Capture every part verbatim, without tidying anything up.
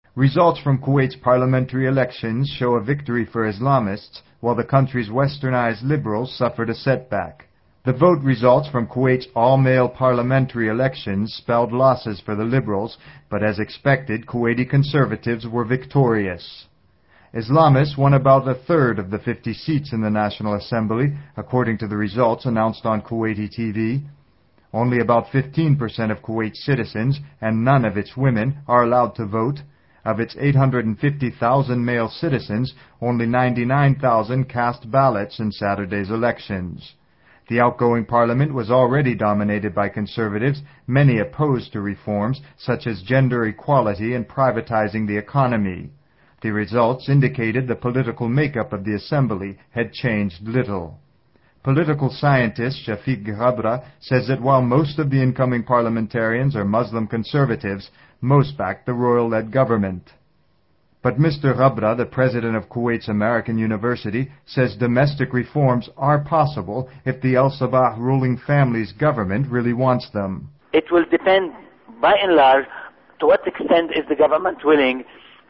Results from Kuwait's parliamentary elections show a victory for Islamists, while the country's westernized liberals suffered a setback. The vote results from Kuwait's all-male parliamentary elections spelled losses for the liberals, but as expected, Kuwaiti conservatives were victorious. Islamists won about a third of the fifty seats in the National Assembly, according to the results announced on Kuwaiti T V. Only about fifteen percent of Kuwait's citizens, and none of its women, are allowed to vote. Of its eight hundred fifty thousand male citizens, only ninety-nine thousand cast ballots in Saturday's elections. The outgoing parliament was already dominated by conservatives, many opposed to reforms such as gender equality and privatizing the economy. The results indicated the political makeup of the assembly had changed little. Political scientist Shafiq Ghabra says that while most of the incoming parliamentarians are Muslim conservatives, most back the royal-led government. But Mister Ghabra, the president of Kuwait's American University, says domestic reforms are possible if the Al Sabah ruling family's government really wants them. It will depend, by and large, to what extent is the government willing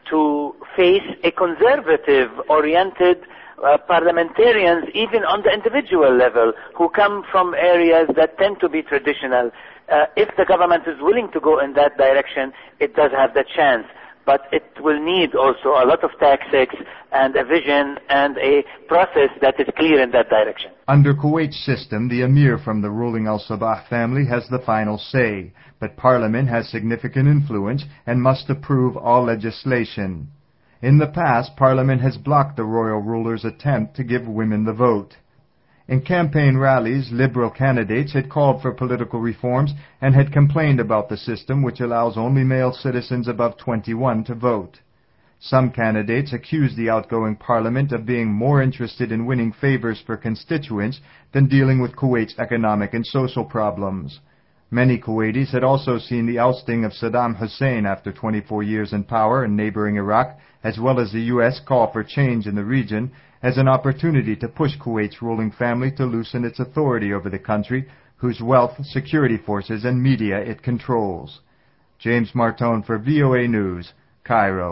to face a conservative-oriented uh, parliamentarians, even on the individual level, who come from areas that tend to be traditional. Uh, if the government is willing to go in that direction, it does have the chance. But it will need also a lot of tactics and a vision and a process that is clear in that direction. Under Kuwait's system, the emir from the ruling Al Sabah family has the final say, but parliament has significant influence and must approve all legislation. In the past, parliament has blocked the royal ruler's attempt to give women the vote. In campaign rallies, liberal candidates had called for political reforms and had complained about the system which allows only male citizens above twenty-one to vote. Some candidates accused the outgoing parliament of being more interested in winning favors for constituents than dealing with Kuwait's economic and social problems. Many Kuwaitis had also seen the ousting of Saddam Hussein after twenty-four years in power in neighboring Iraq, as well as the U S call for change in the region, as an opportunity to push Kuwait's ruling family to loosen its authority over the country, whose wealth, security forces, and media it controls. James Martone for V O A News, Cairo.